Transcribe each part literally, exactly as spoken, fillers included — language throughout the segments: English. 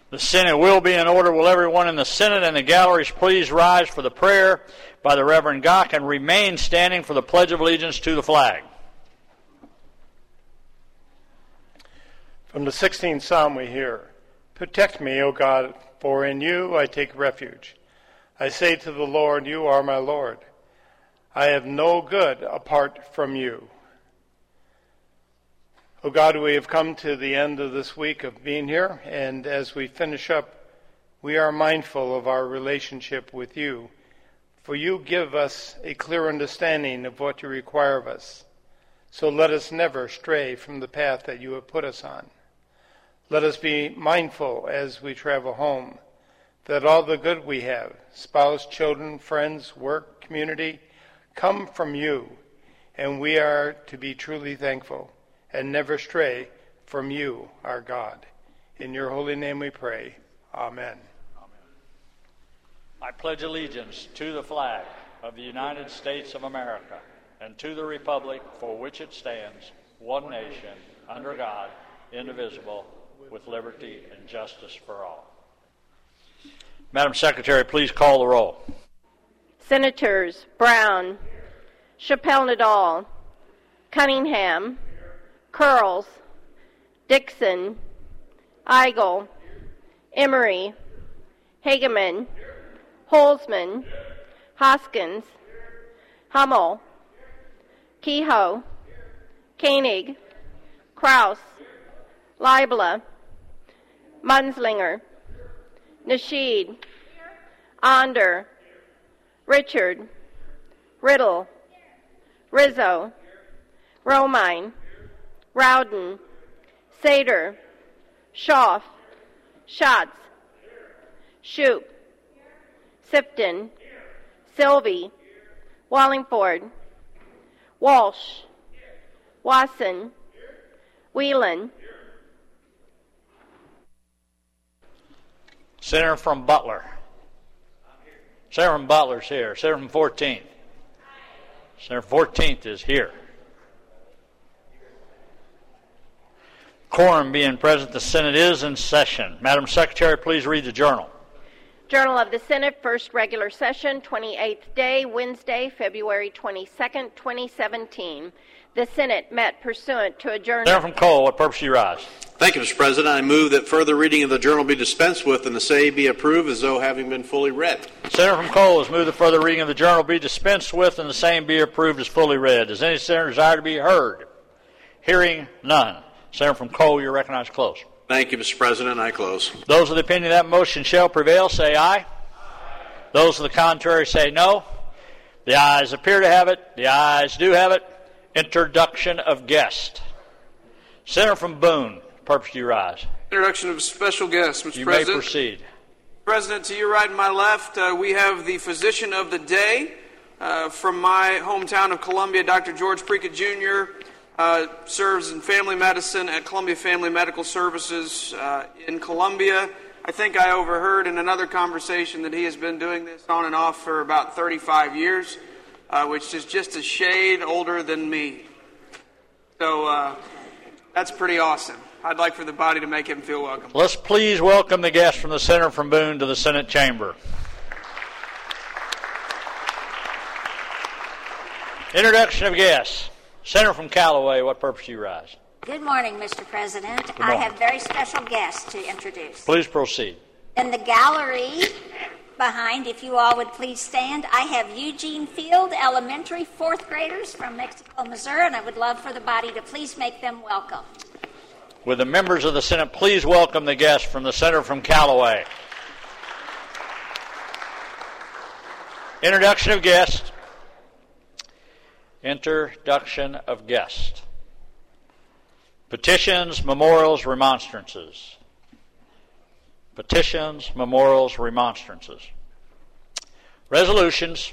The Senate will be in order. Will everyone in the Senate and the galleries please rise for the prayer by the Reverend Gock and remain standing for the Pledge of Allegiance to the flag. From the sixteenth Psalm we hear, "Protect me, O God, for in you I take refuge. I say to the Lord, you are my Lord. I have no good apart from you." O God, we have come to the end of this week of being here, and as we finish up, we are mindful of our relationship with you, for you give us a clear understanding of what you require of us. So let us never stray from the path that you have put us on. Let us be mindful as we travel home that all the good we have, spouse, children, friends, work, community, come from you, and we are to be truly thankful and never stray from you, our God. In your holy name we pray. Amen. Amen. I pledge allegiance to the flag of the United States of America and to the republic for which it stands, one nation, under God, indivisible, with liberty and justice for all. Madam Secretary, please call the roll. Senators Brown, Chappelle-Nadal, Cunningham, Curls, Dixon, Eigel, Emery, Hageman, Holzman, Hoskins, Hummel, Kehoe, Koenig, Kraus, Leibler, Munslinger, Nasheed, Onder, Richard, Riddle, Rizzo, Romine, Rowden, Sater, Schaaf, Schatz, Shoup, Sifton, Sylvie, Wallingford, Walsh, Wasson, Whelan. Senator from Butler. Senator from Butler's here. Senator from fourteenth. Senator fourteenth is here. Quorum being present, the Senate is in session. Madam Secretary, please read the journal. Journal of the Senate, first regular session, twenty-eighth day, Wednesday, February twenty-second, twenty seventeen. The Senate met pursuant to adjournment. Senator from Cole, what purpose do you rise? Thank you, Mister President. I move that further reading of the journal be dispensed with and the same be approved as though having been fully read. Senator from Cole has moved that further reading of the journal be dispensed with and the same be approved as fully read. Does any senator desire to be heard? Hearing none. Senator from Cole, you're recognized. Close. Thank you, Mister President. I close. Those of the opinion that motion shall prevail, say aye. Aye. Those of the contrary say no. The ayes appear to have it. The ayes do have it. Introduction of guest. Senator from Boone, purpose do you rise? Introduction of a special guest, Mister You President. You may proceed. President, to your right and my left, uh, we have the physician of the day uh, from my hometown of Columbia, Doctor George Preca, Junior Uh, serves in family medicine at Columbia Family Medical Services uh, in Columbia. I think I overheard in another conversation that he has been doing this on and off for about thirty-five years, uh, which is just a shade older than me. So uh, that's pretty awesome. I'd like for the body to make him feel welcome. Let's please welcome the guest from the Senator from Boone to the Senate chamber. Introduction of guests. Senator from Callaway, what purpose do you rise? Good morning, Mister President. Good morning. I have very special guests to introduce. Please proceed. In the gallery behind, if you all would please stand, I have Eugene Field Elementary fourth graders from Mexico, Missouri, and I would love for the body to please make them welcome. Would the members of the Senate please welcome the guest from the Senator from Callaway? Introduction of guest. Introduction of guest. Petitions, memorials, remonstrances. Petitions, memorials, remonstrances. Resolutions.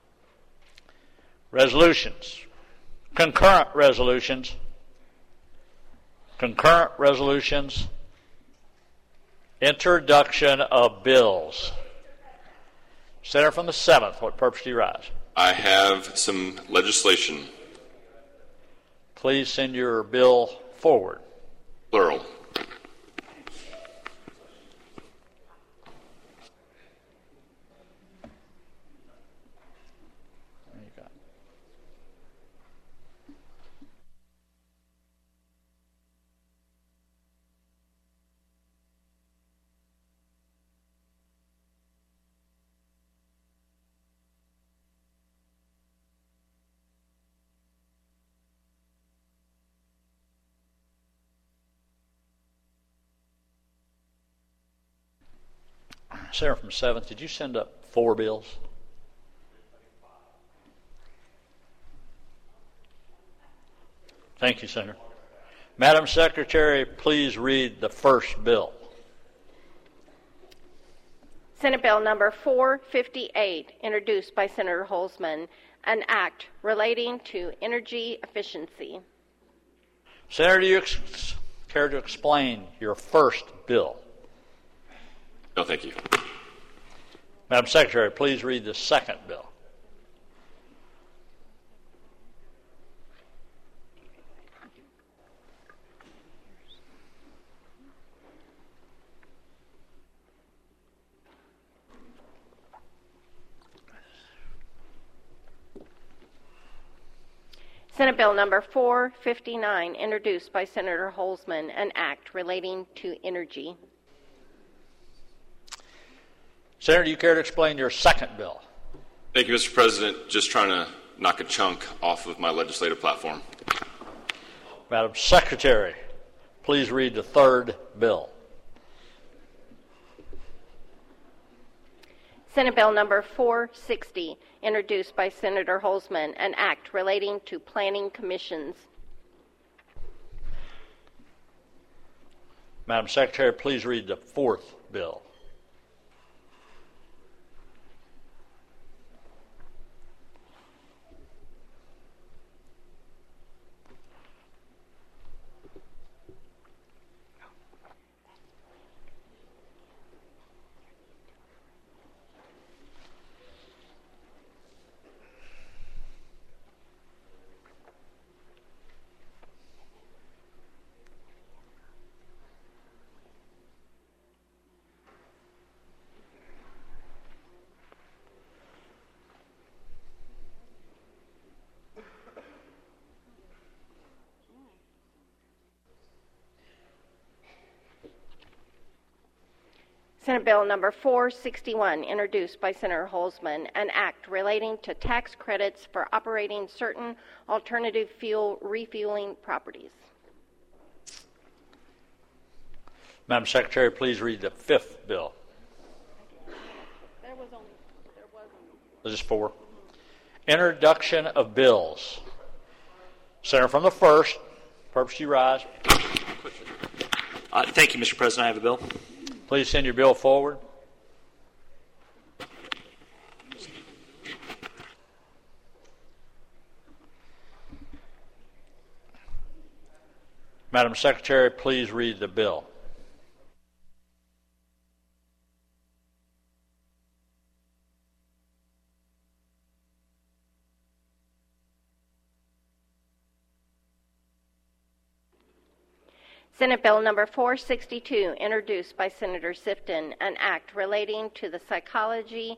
Resolutions. Concurrent resolutions. Concurrent resolutions. Introduction of bills. Senator from the seventh, what purpose do you rise? I have some legislation. Please send your bill forward. Plural. Senator from seventh, did you send up four bills? Thank you, Senator. Madam Secretary, please read the first bill. Senate Bill number four fifty-eight, introduced by Senator Holzman, an act relating to energy efficiency. Senator, do you ex- care to explain your first bill? No, thank you. Madam Secretary, please read the second bill. Senate Bill number four fifty-nine, introduced by Senator Holzman, an act relating to energy. Senator, do you care to explain your second bill? Thank you, Mister President. Just trying to knock a chunk off of my legislative platform. Madam Secretary, please read the third bill. Senate Bill number four sixty, introduced by Senator Holzman, an act relating to planning commissions. Madam Secretary, please read the fourth bill. Senate Bill number four sixty-one, introduced by Senator Holzman, an act relating to tax credits for operating certain alternative fuel refueling properties. Madam Secretary, please read the fifth bill. There was only, there was only. This is four. Introduction of bills. Senator from the first. Purpose you rise. Uh, thank you, Mister President. I have a bill. Please send your bill forward. Madam Secretary, please read the bill. Senate Bill number four sixty-two, introduced by Senator Sifton, an act relating to the Psychology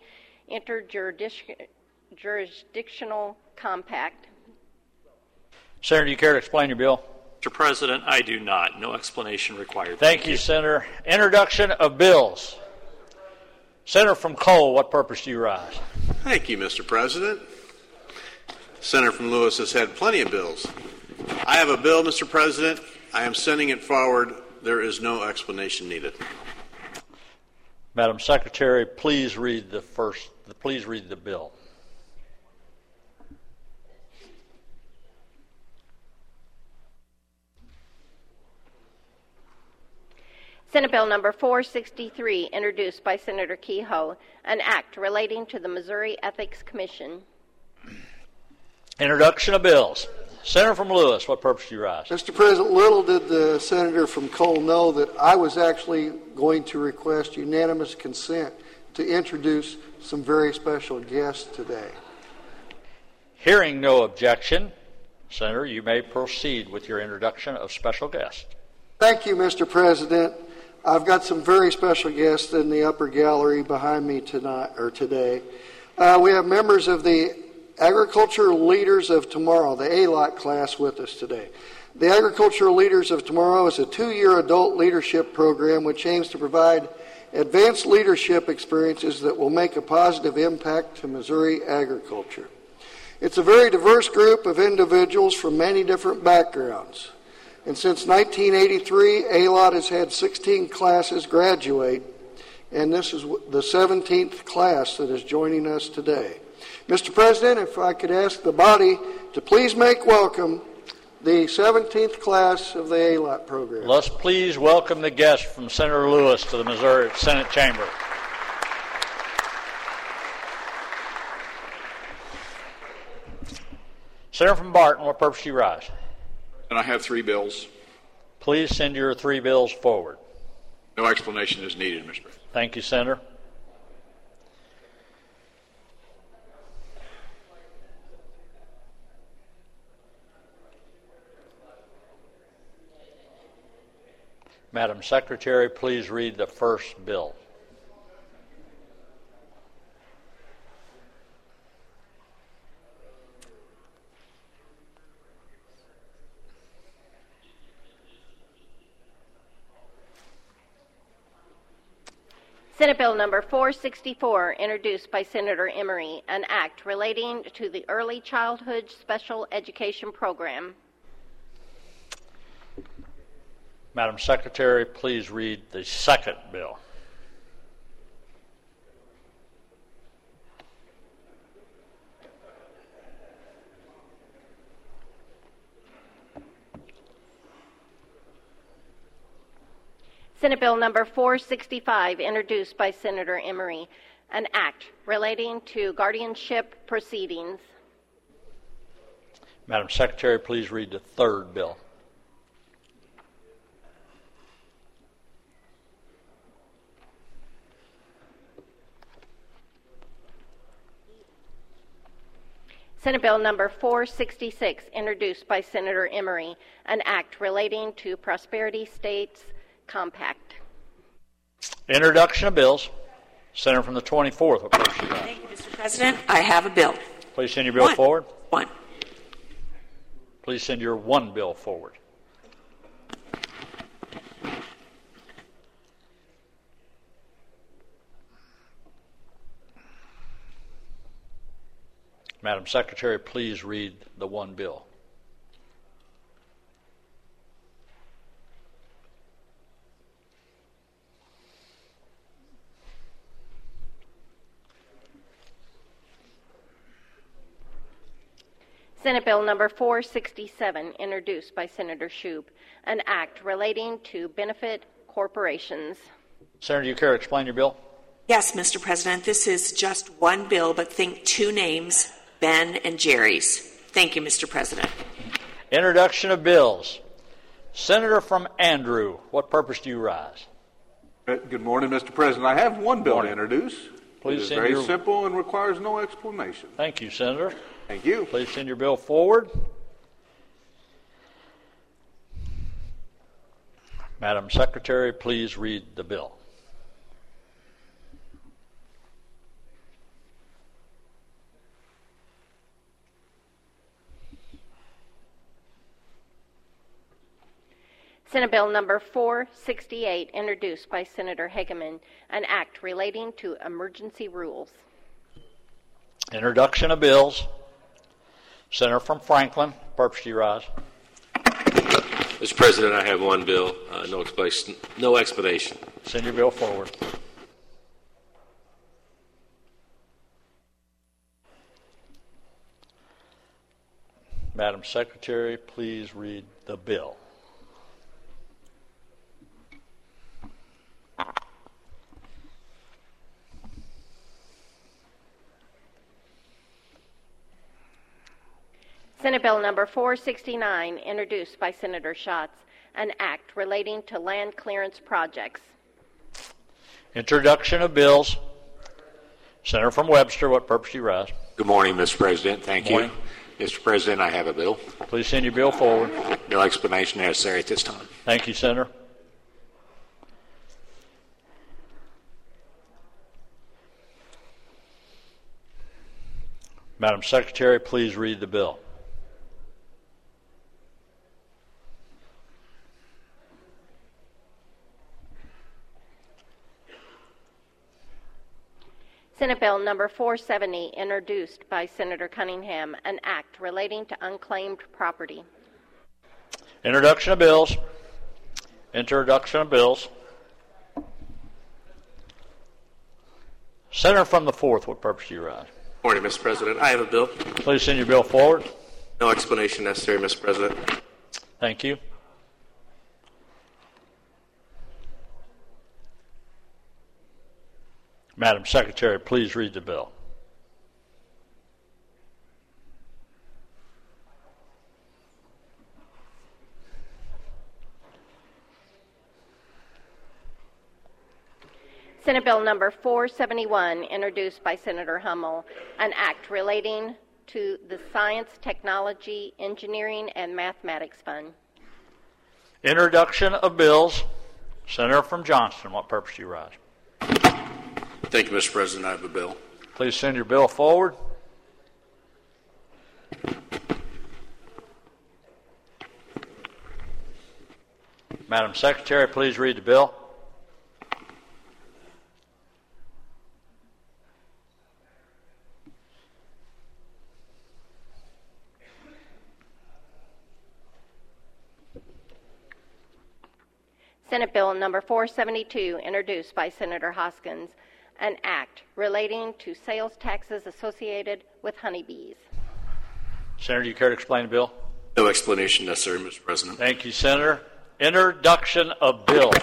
Interjurisdictional Compact. Senator, do you care to explain your bill? Mister President, I do not. No explanation required. Thank, Thank you, you, Senator. Introduction of bills. Senator from Cole, what purpose do you rise? Thank you, Mister President. Senator from Lewis has had plenty of bills. I have a bill, Mister President. I am sending it forward. There is no explanation needed. Madam Secretary, please read the first. Please read the bill. Senate Bill number four sixty-three, introduced by Senator Kehoe, an act relating to the Missouri Ethics Commission. Introduction of bills. Senator from Lewis, what purpose do you rise? Mister President, little did the senator from Cole know that I was actually going to request unanimous consent to introduce some very special guests today. Hearing no objection, Senator, you may proceed with your introduction of special guests. Thank you, Mister President. I've got some very special guests in the upper gallery behind me tonight or today. Uh, we have members of the Agricultural Leaders of Tomorrow, the A L O T class, with us today. The Agricultural Leaders of Tomorrow is a two-year adult leadership program which aims to provide advanced leadership experiences that will make a positive impact to Missouri agriculture. It's a very diverse group of individuals from many different backgrounds. And since nineteen eighty-three, A L O T has had sixteen classes graduate and this is the seventeenth class that is joining us today. Mister President, if I could ask the body to please make welcome the seventeenth class of the A L O T program. Let's please welcome the guests from Senator Lewis to the Missouri Senate Chamber. Senator from Barton, what purpose do you rise? And I have three bills. Please send your three bills forward. No explanation is needed, Mister President. Thank you, Senator. Madam Secretary, please read the first bill. Senate Bill number four sixty-four, introduced by Senator Emery, an act relating to the Early Childhood Special Education Program. Madam Secretary, please read the second bill. Senate Bill number four sixty-five, introduced by Senator Emery, an act relating to guardianship proceedings. Madam Secretary, please read the third bill. Senate Bill number four sixty-six, introduced by Senator Emery, an act relating to Prosperity States Compact. Introduction of bills. Senator from the twenty-fourth. What purpose do you have? Thank you, Mister President. I have a bill. Please send your bill one. forward. One. Please send your one bill forward. Madam Secretary, please read the one bill. Senate Bill number four sixty-seven, introduced by Senator Shoup, an act relating to benefit corporations. Senator, do you care to explain your bill? Yes, Mister President. This is just one bill, but think two names, Ben and Jerry's. Thank you, Mister President. Introduction of bills. Senator from Andrew, what purpose do you rise? Good morning, Mister President. I have one bill Morning. to introduce. Please it is send very your... simple and requires no explanation. Thank you, Senator. Thank you. Please send your bill forward. Madam Secretary, please read the bill. Senate Bill number four sixty-eight, introduced by Senator Hegeman, an act relating to emergency rules. Introduction of bills. Senator from Franklin, purpose do you rise? Mister President, I have one bill, uh, no explanation. No explanation. Send your bill forward. Madam Secretary, please read the bill. Senate Bill number four sixty-nine, introduced by Senator Schatz, an act relating to land clearance projects. Introduction of bills. Senator from Webster, what purpose do you rise? Good morning, Mister President. Thank Morning. you. Mister President, I have a bill. Please send your bill forward. No explanation necessary at this time. Thank you, Senator. Madam Secretary, please read the bill. Senate Bill number four seventy, introduced by Senator Cunningham, an act relating to unclaimed property. Introduction of bills. Introduction of bills. Senator from the fourth, what purpose do you rise? Morning, Mister President. I have a bill. Please send your bill forward. No explanation necessary, Mister President. Thank you. Madam Secretary, please read the bill. Senate Bill number four seventy-one, introduced by Senator Hummel, an act relating to the Science, Technology, Engineering, and Mathematics Fund. Introduction of bills. Senator from Johnston, what purpose do you rise? Thank you, Mister President. I have a bill. Please send your bill forward. Madam Secretary, please read the bill. Senate Bill number four seventy-two, introduced by Senator Hoskins, an act relating to sales taxes associated with honeybees. Senator, do you care to explain the bill? No explanation necessary, Mister President. Thank you, Senator. Introduction of bills.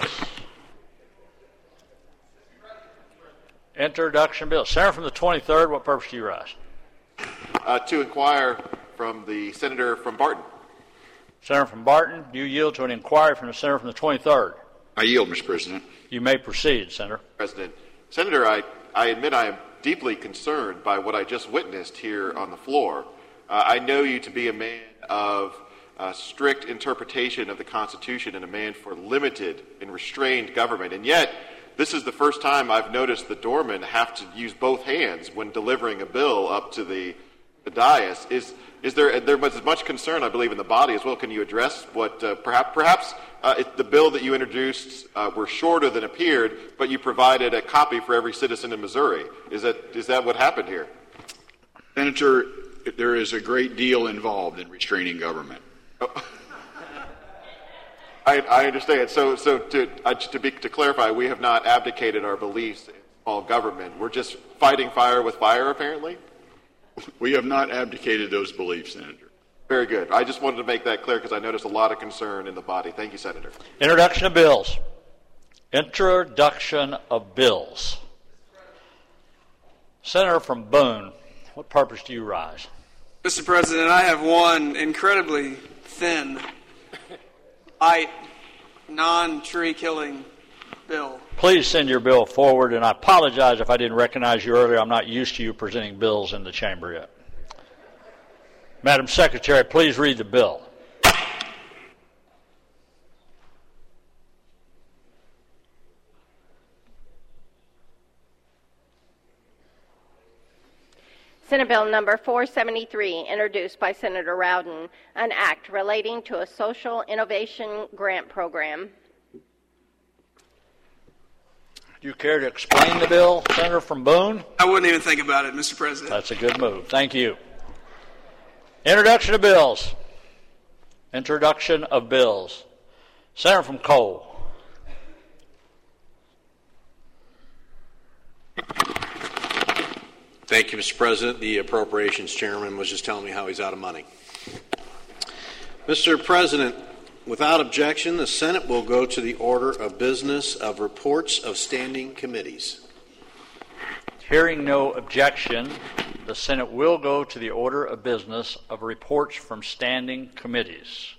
Introduction bill. Senator from the twenty-third, what purpose do you rise? Uh, to inquire from the senator from Barton. Senator from Barton, do you yield to an inquiry from the senator from the twenty-third? I yield, Mister President. You may proceed, Senator. President. Senator, I, I admit I am deeply concerned by what I just witnessed here on the floor. Uh, I know you to be a man of uh, strict interpretation of the Constitution and a man for limited and restrained government, and yet this is the first time I've noticed the doorman have to use both hands when delivering a bill up to the, the dais. Is is there there was much concern, I believe, in the body as well? Can you address what uh, perhaps perhaps uh, it, the bill that you introduced uh, were shorter than appeared, but you provided a copy for every citizen in Missouri? Is that is that what happened here? Senator, there is a great deal involved in restraining government. Oh. I, I understand. So, so to uh, to, be, to clarify, we have not abdicated our beliefs in small government. We're just fighting fire with fire, apparently? We have not abdicated those beliefs, Senator. Very good. I just wanted to make that clear because I noticed a lot of concern in the body. Thank you, Senator. Introduction of bills. Introduction of bills. Senator from Boone, what purpose do you rise? Mister President, I have one incredibly thin, light, non-tree killing bill. Please send your bill forward, and I apologize if I didn't recognize you earlier. I'm not used to you presenting bills in the chamber yet. Madam Secretary, please read the bill. Senate Bill number four seventy-three, introduced by Senator Rowden, an act relating to a social innovation grant program. Do you care to explain the bill, Senator from Boone? I wouldn't even think about it, Mister President. That's a good move. Thank you. Introduction of bills. Introduction of bills. Senator from Cole. Thank you, Mister President. The Appropriations Chairman was just telling me how he's out of money. Mister President, without objection, the Senate will go to the order of business of reports of standing committees. Hearing no objection, the Senate will go to the order of business of reports from standing committees.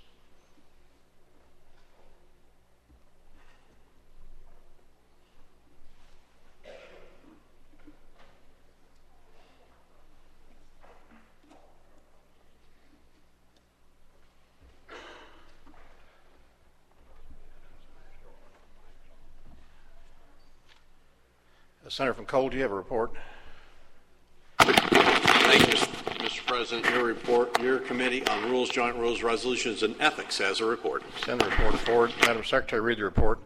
Senator from Cole, do you have a report? Thank you, Mister President. Your report, your Committee on Rules, Joint Rules, Resolutions, and Ethics has a report. Send the report forward. Madam Secretary, read the report.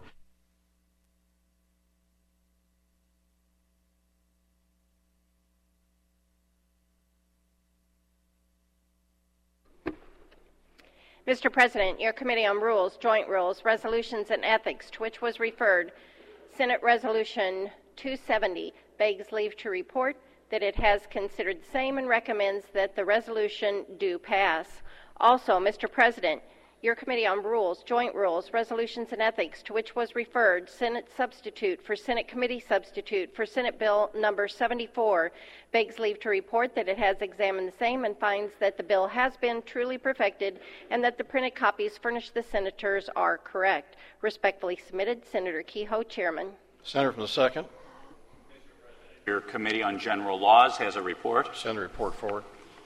Mister President, your Committee on Rules, Joint Rules, Resolutions, and Ethics, to which was referred Senate Resolution two seventy, begs leave to report that it has considered the same and recommends that the resolution do pass. Also, Mister President, your Committee on Rules, Joint Rules, Resolutions, and Ethics, to which was referred Senate substitute for Senate Committee substitute for Senate Bill number seventy-four, begs leave to report that it has examined the same and finds that the bill has been truly perfected and that the printed copies furnished the senators are correct. Respectfully submitted, Senator Kehoe, Chairman. Senator from the second. Your Committee on General Laws has a report. Send the report forward.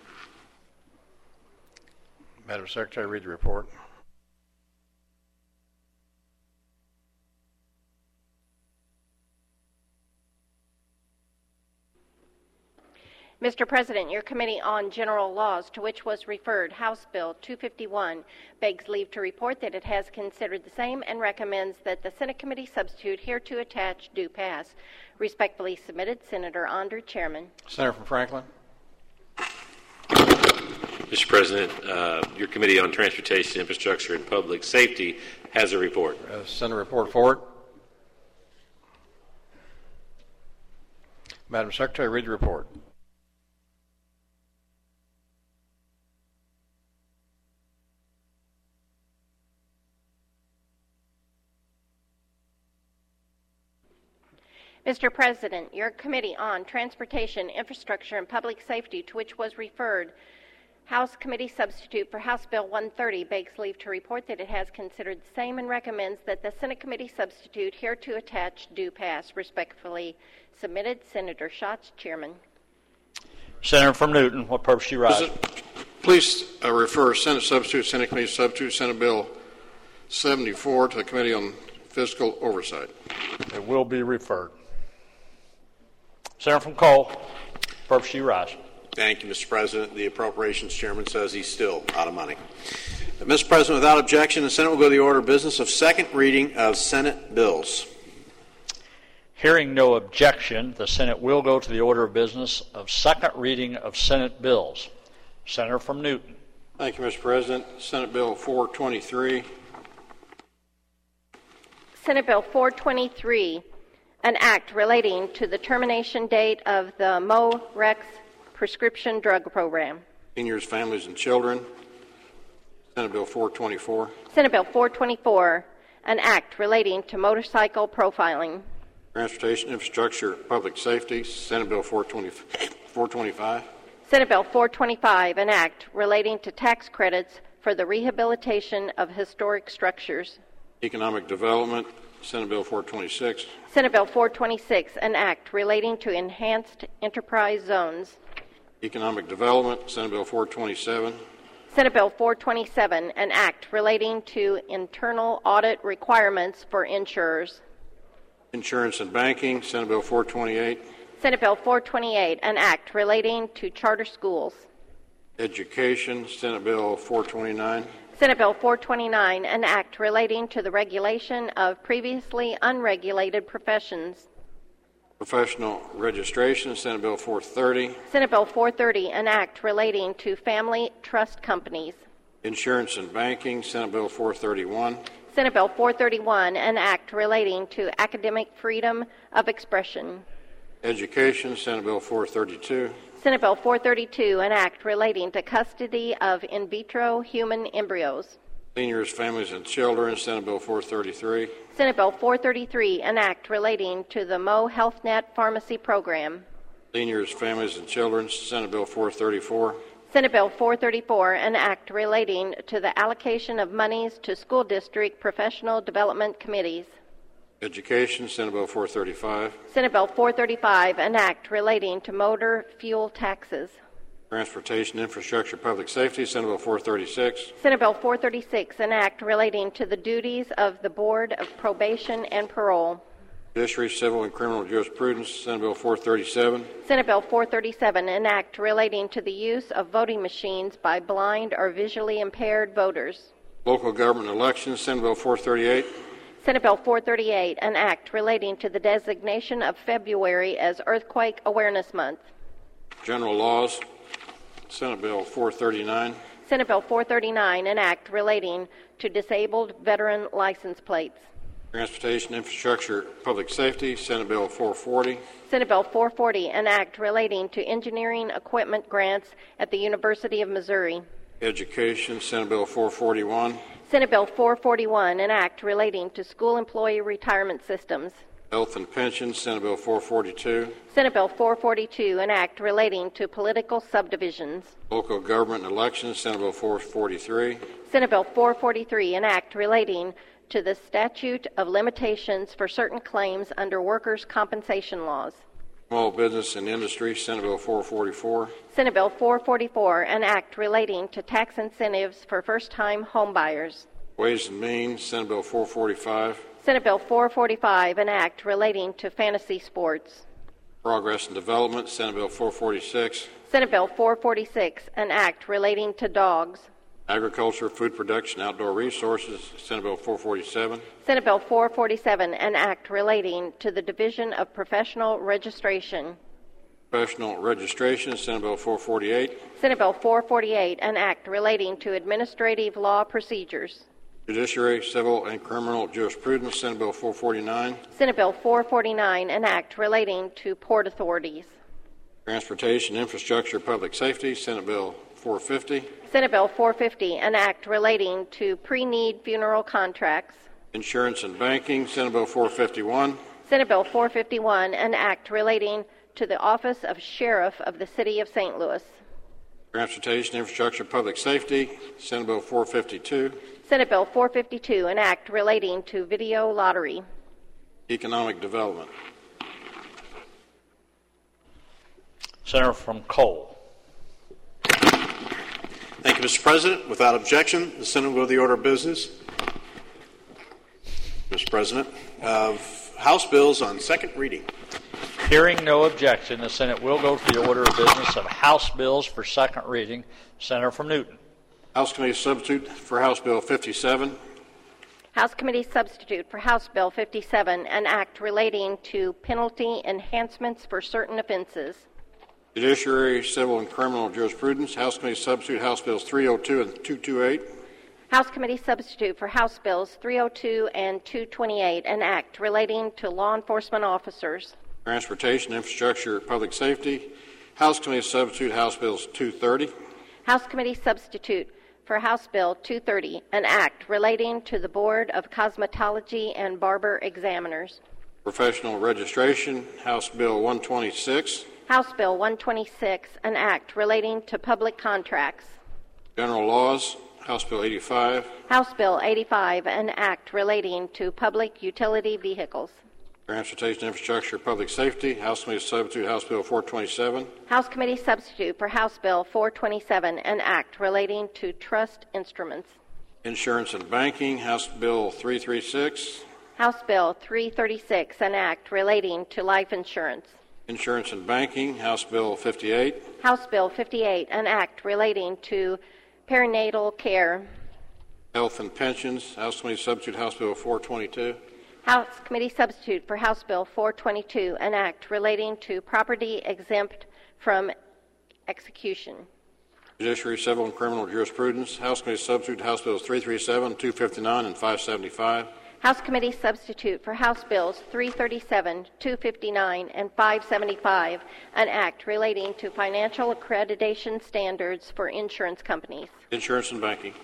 Madam Secretary, read the report. Mister President, your Committee on General Laws, to which was referred House Bill two fifty-one, begs leave to report that it has considered the same and recommends that the Senate Committee substitute hereto attached do pass. Respectfully submitted, Senator Andre, Chairman. Senator from Franklin. Mister President, uh, your Committee on Transportation, Infrastructure, and Public Safety has a report. Uh, send a report forward. Madam Secretary, read the report. Mister President, your Committee on Transportation, Infrastructure, and Public Safety, to which was referred House Committee substitute for House Bill one thirty, begs leave to report that it has considered the same and recommends that the Senate Committee substitute hereto attached do pass. Respectfully submitted, Senator Schatz, Chairman. Senator from Newton, what purpose you rise? Please uh, refer Senate substitute, Senate Committee substitute, Senate Bill seventy-four to the Committee on Fiscal Oversight. It will be referred. Senator from Cole, purpose you rise. Thank you, Mister President. The Appropriations Chairman says he's still out of money. Mister President, without objection, the Senate will go to the order of business of second reading of Senate bills. Hearing no objection, the Senate will go to the order of business of second reading of Senate bills. Senator from Newton. Thank you, Mister President. Senate Bill four twenty-three. Senate Bill four twenty-three, an act relating to the termination date of the MoRex prescription drug program. Seniors, families, and children. Senate Bill four twenty-four. Senate Bill four twenty-four, an act relating to motorcycle profiling. Transportation, Infrastructure, Public Safety. Senate Bill four twenty-five. Senate Bill four twenty-five, an act relating to tax credits for the rehabilitation of historic structures. Economic Development. Senate Bill four twenty-six. Senate Bill four twenty-six, an act relating to enhanced enterprise zones. Economic Development. Senate Bill four twenty-seven. Senate Bill four twenty-seven, an act relating to internal audit requirements for insurers. Insurance and Banking. Senate Bill four twenty-eight. Senate Bill four twenty-eight, an act relating to charter schools. Education. Senate Bill four twenty-nine. Senate Bill four twenty-nine, an act relating to the regulation of previously unregulated professions. Professional Registration. Senate Bill four thirty. Senate Bill four thirty, an act relating to family trust companies. Insurance and Banking. Senate Bill four thirty-one. Senate Bill four thirty-one, an act relating to academic freedom of expression. Education. Senate Bill four thirty-two. Senate Bill four thirty-two, an act relating to custody of in vitro human embryos. Seniors, Families, and Children. Senate Bill four thirty-three. Senate Bill four thirty-three, an act relating to the Mo HealthNet pharmacy program. Seniors, Families, and Children. Senate Bill four thirty-four. Senate Bill four thirty-four, an act relating to the allocation of monies to school district professional development committees. Education. Senate Bill four thirty-five. Senate Bill four thirty-five, an act relating to motor fuel taxes. Transportation, Infrastructure, Public Safety. Senate Bill four thirty-six. Senate Bill four thirty-six, an act relating to the duties of the Board of Probation and Parole. Judiciary, Civil, and Criminal Jurisprudence. Senate Bill four thirty-seven. Senate Bill four thirty-seven, an act relating to the use of voting machines by blind or visually impaired voters. Local Government Elections. Senate Bill four thirty-eight. Senate Bill four thirty-eight, an act relating to the designation of February as Earthquake Awareness Month. General Laws. Senate Bill four thirty-nine. Senate Bill four thirty-nine, an act relating to disabled veteran license plates. Transportation, Infrastructure, Public Safety, Senate Bill four forty. Senate Bill four forty, an act relating to engineering equipment grants at the University of Missouri. Education, Senate Bill four forty-one. Senate Bill four forty-one, an act relating to school employee retirement systems. Health and Pensions, Senate Bill four forty-two. Senate Bill four forty-two, an act relating to political subdivisions. Local Government and Elections, Senate Bill four forty-three. Senate Bill four forty-three, an act relating to the statute of limitations for certain claims under workers' compensation laws. Small Business and Industry, Senate Bill four forty-four. Senate Bill four forty-four, an act relating to tax incentives for first-time homebuyers. Ways and Means, Senate Bill four forty-five. Senate Bill four forty-five, an act relating to fantasy sports. Progress and Development, Senate Bill four forty-six. Senate Bill four forty-six, an act relating to dogs. Agriculture, Food Production, Outdoor Resources, Senate Bill four forty-seven. Senate Bill four forty-seven, an act relating to the Division of Professional Registration. Professional Registration, Senate Bill four forty-eight. Senate Bill four forty-eight, an act relating to administrative law procedures. Judiciary, Civil, and Criminal Jurisprudence, Senate Bill four forty-nine. Senate Bill four forty-nine, an act relating to port authorities. Transportation, Infrastructure, Public Safety, Senate Bill four fifty. Senate Bill four fifty, an act relating to pre-need funeral contracts. Insurance and Banking, Senate Bill four fifty-one. Senate Bill four fifty-one, an act relating to the Office of Sheriff of the City of Saint Louis. Transportation, Infrastructure, Public Safety, Senate Bill four fifty-two. Senate Bill four fifty-two, an act relating to video lottery. Economic Development. Senator from Cole. Thank you, Mister President. Without objection, the Senate will go to the order of business. Mister President, of House bills on second reading. Hearing no objection, the Senate will go to the order of business of House bills for second reading. Senator from Newton. House Committee Substitute for House Bill fifty-seven. House Committee Substitute for House Bill fifty-seven, an act relating to penalty enhancements for certain offenses. Judiciary, Civil, and Criminal Jurisprudence, House Committee Substitute, House Bills three oh two and two twenty-eight. House Committee Substitute for House Bills three oh two and two twenty-eight, an act relating to law enforcement officers. Transportation, Infrastructure, Public Safety, House Committee Substitute, House Bills two thirty. House Committee Substitute for House Bill two thirty, an act relating to the Board of Cosmetology and Barber Examiners. Professional Registration, House Bill one twenty-six. House Bill one twenty-six, an act relating to public contracts. General Laws, House Bill eighty-five. House Bill eighty-five, an act relating to public utility vehicles. Transportation, Infrastructure, Public Safety, House Committee Substitute, House Bill four twenty-seven. House Committee Substitute for House Bill four twenty-seven, an act relating to trust instruments. Insurance and Banking, House Bill three thirty-six. House Bill three thirty-six, an act relating to life insurance. Insurance and Banking, House Bill fifty-eight. House Bill fifty-eight, an act relating to perinatal care. Health and Pensions, House Committee Substitute, House Bill four twenty-two. House Committee Substitute for House Bill four twenty-two, an act relating to property exempt from execution. Judiciary, Civil, and Criminal Jurisprudence, House Committee Substitute, House Bills three thirty-seven, two fifty-nine, and five seventy-five. House Committee Substitute for House Bills three thirty-seven, two fifty-nine, and five seventy-five, an act relating to financial accreditation standards for insurance companies. Insurance and Banking.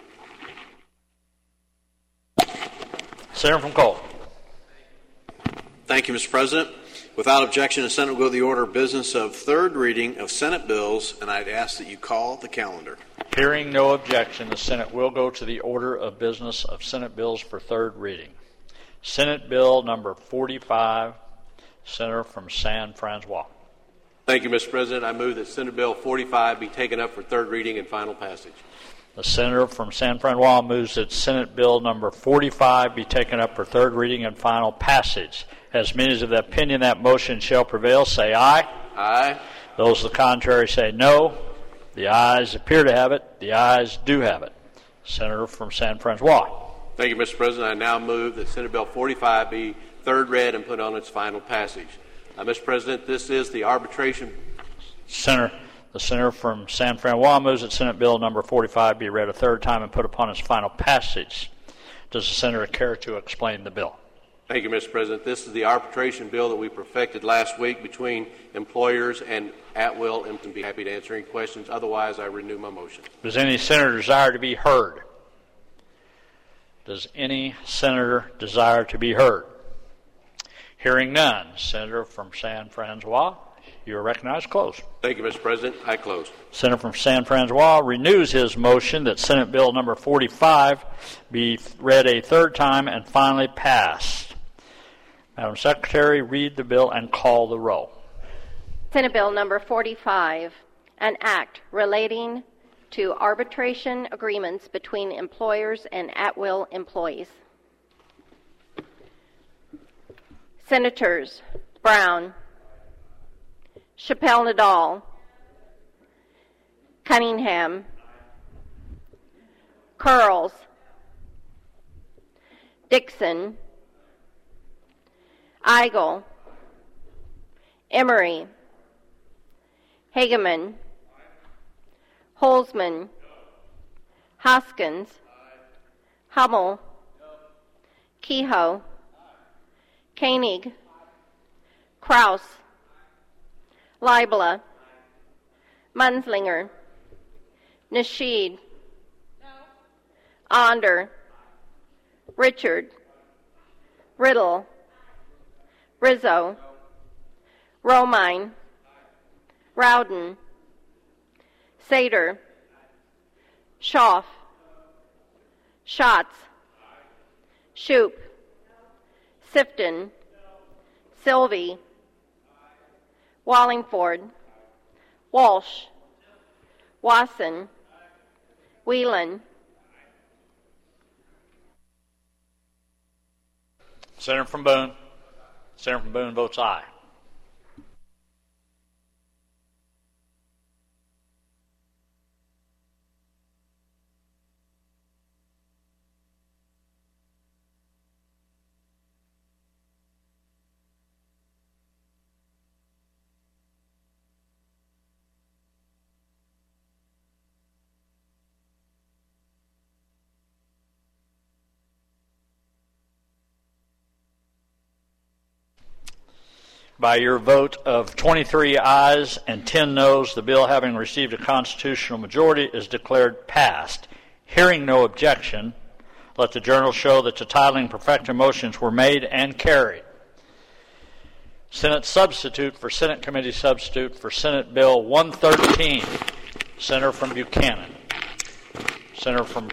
Senator from Cole. Thank you, Mister President. Without objection, the Senate will go to the order of business of third reading of Senate bills, and I'd ask that you call the calendar. Hearing no objection, the Senate will go to the order of business of Senate bills for third reading. Senate Bill number forty-five, Senator from San Francois. Thank you, Mister President. I move that Senate Bill forty-five be taken up for third reading and final passage. The Senator from San Francois moves that Senate Bill number forty-five be taken up for third reading and final passage. As many of the opinion that motion shall prevail, say aye. Aye. Those of the contrary say no. The ayes appear to have it. The ayes do have it. Senator from San Francois. Thank you, Mister President. I now move that Senate Bill forty-five be third read and put on its final passage. Uh, Mister President, this is the arbitration. Senator, the Senator from San Francois moves that Senate Bill number forty-five be read a third time and put upon its final passage. Does the Senator care to explain the bill? Thank you, Mister President. This is the arbitration bill that we perfected last week between employers and at-will. I would be happy to answer any questions. Otherwise, I renew my motion. Does any senator desire to be heard? Does any senator desire to be heard? Hearing none. Senator from San Francois, you are recognized. Close. Thank you, Mister President. I close. Senator from San Francois renews his motion that Senate Bill number forty-five be read a third time and finally passed. Madam Secretary, read the bill and call the roll. Senate Bill number forty-five, an act relating to arbitration agreements between employers and at-will employees. Senators Brown, Chappelle Nadal, Cunningham, Curls, Dixon, Eigel, Emery, Hageman, Holzman, Hoskins, Hummel, Kehoe, Koenig, Kraus, Leibler, Munslinger, Nasheed, Onder, Richard, Riddle, Rizzo, Romine, Rowden, Sater, Schaaf, Schatz, Shoup, Sifton, Sylvie, Wallingford, Walsh, Wasson, Whelan. Senator from Boone. Senator from Boone votes aye. By your vote of twenty-three ayes and ten noes, the bill, having received a constitutional majority, is declared passed. Hearing no objection, let the journal show that the titling perfected motions were made and carried. Senate substitute for Senate Committee substitute for Senate Bill one thirteen. Senator from Buchanan. Senator from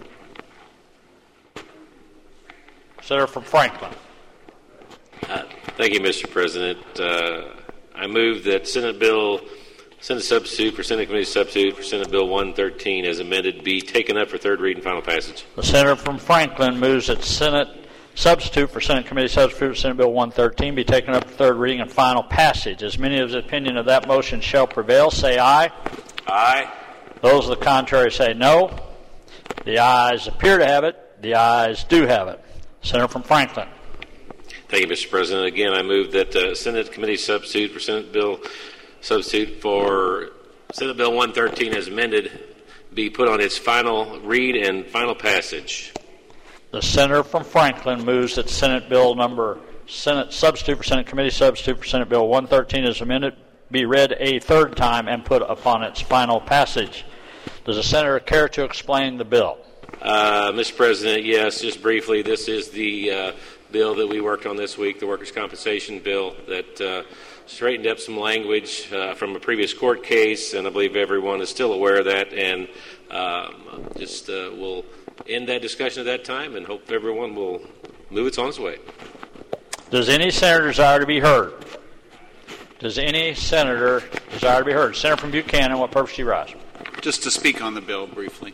Senator from Franklin. Uh, thank you, Mister President. Uh, I move that Senate Bill, Senate Substitute for Senate Committee Substitute for Senate Bill one thirteen as amended be taken up for third read and final passage. The Senator from Franklin moves that Senate Substitute for Senate Committee Substitute for Senate Bill one thirteen be taken up for third reading and final passage. As many of the opinion of that motion shall prevail, say aye. Aye. Those of the contrary say no. The ayes appear to have it. The ayes do have it. Senator from Franklin. Thank you, Mister President. Again, I move that uh, Senate Committee Substitute for Senate Bill Substitute for Senate Bill one thirteen as amended be put on its final read and final passage. The Senator from Franklin moves that Senate Bill number Senate Substitute for Senate Committee Substitute for Senate Bill one thirteen as amended be read a third time and put upon its final passage. Does the Senator care to explain the bill? Uh, Mister President, yes, just briefly, this is the uh, bill that we worked on this week, the workers' compensation bill that uh, straightened up some language uh, from a previous court case, and I believe everyone is still aware of that, and um, just uh, we'll end that discussion at that time and hope everyone will move it on its way. Does any senator desire to be heard? Does any senator desire to be heard? Senator from Buchanan, what purpose do you rise? Just to speak on the bill briefly.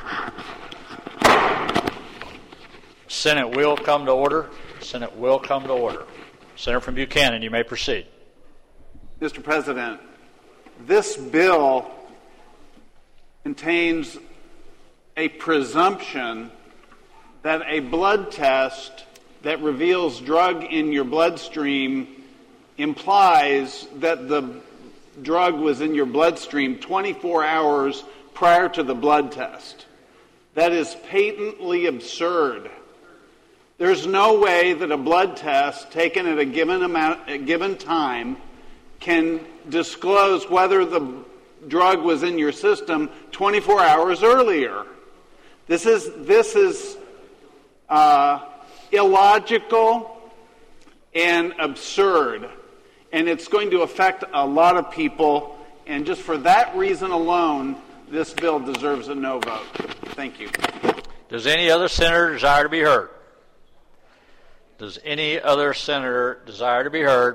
Senate will come to order. Senate will come to order. Senator from Buchanan, you may proceed. Mister President, this bill contains a presumption that a blood test that reveals drug in your bloodstream implies that the drug was in your bloodstream twenty-four hours prior to the blood test. That is patently absurd. There's no way that a blood test taken at a given amount, a given time can disclose whether the drug was in your system twenty-four hours earlier. This is this is uh, illogical and absurd, and it's going to affect a lot of people. And just for that reason alone, this bill deserves a no vote. Thank you. Does any other senator desire to be heard? Does any other senator desire to be heard?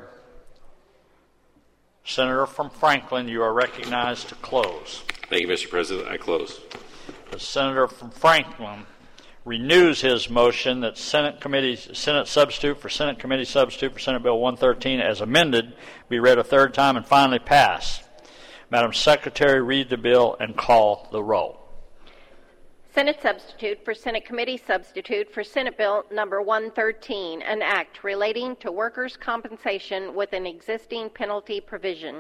Senator from Franklin, you are recognized to close. Thank you, Mister President. I close. The senator from Franklin renews his motion that Senate committee, Senate substitute for Senate committee substitute for Senate Bill one thirteen as amended be read a third time and finally passed. Madam Secretary, read the bill and call the roll. Senate substitute for Senate committee substitute for Senate Bill number one thirteen, an act relating to workers' compensation with an existing penalty provision.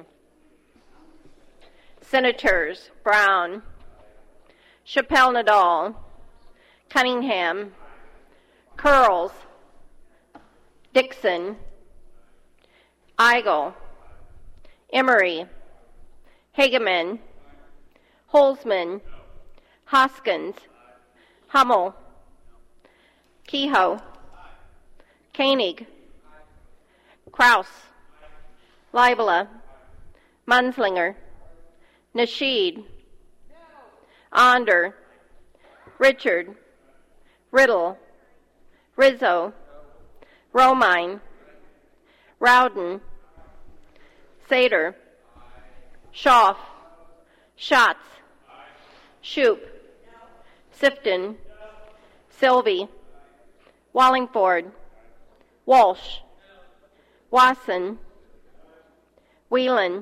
Senators Brown, Chappelle Nadal, Cunningham, Curls, Dixon, Eigel, Emery, Hageman, Holzman, Hoskins, Hummel, Kehoe, Koenig, Kraus, Leibela, Munslinger, Nasheed, Onder, Richard, Riddle, Rizzo, Romine, Rowden, Sater, Schaaf, Schatz, Shoup, Sifton, Sylvie, Wallingford, Walsh, Wasson, Whelan,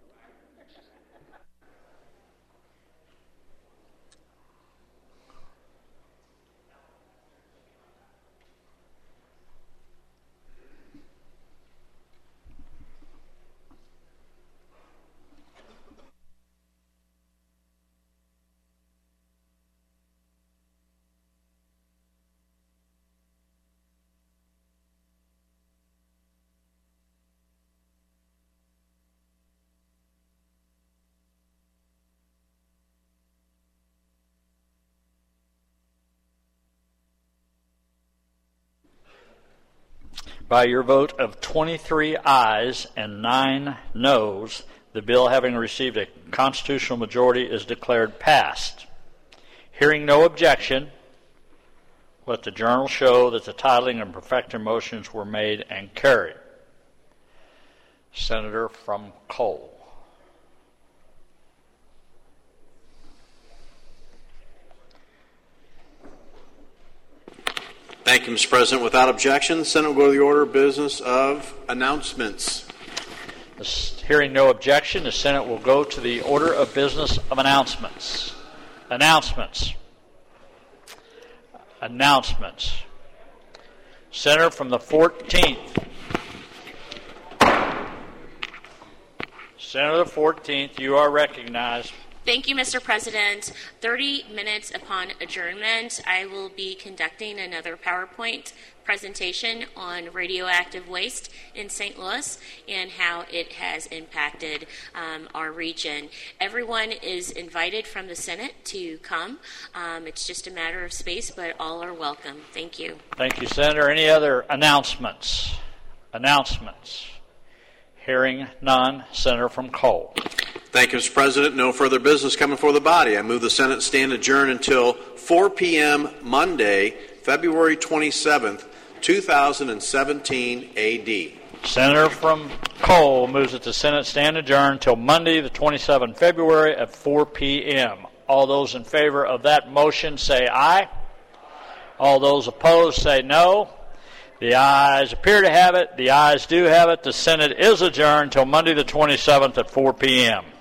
By your vote of twenty-three ayes and nine noes, the bill, having received a constitutional majority, is declared passed. Hearing no objection, let the journal show that the titling and perfecting motions were made and carried. Senator from Cole. Thank you, Mister President. Without objection, the Senate will go to the order of business of announcements. Hearing no objection, the Senate will go to the order of business of announcements. Announcements. Announcements. Senator from the fourteenth. Senator the fourteenth, you are recognized. Thank you, Mister President. thirty minutes upon adjournment, I will be conducting another PowerPoint presentation on radioactive waste in Saint Louis and how it has impacted um, our region. Everyone is invited from the Senate to come. Um, it's just a matter of space, but all are welcome. Thank you. Thank you, Senator. Any other announcements? Announcements. Hearing none. Senator from Cole. Thank you, Mister President. No further business coming before the body. I move the Senate stand adjourned until four p.m. Monday, February twenty-seventh, two thousand seventeen A D. Senator from Cole moves that the Senate stand adjourned until Monday, the twenty-seventh of February at four p.m. All those in favor of that motion say aye. All those opposed say no. The ayes appear to have it. The ayes do have it. The Senate is adjourned until Monday, the twenty-seventh at four p.m.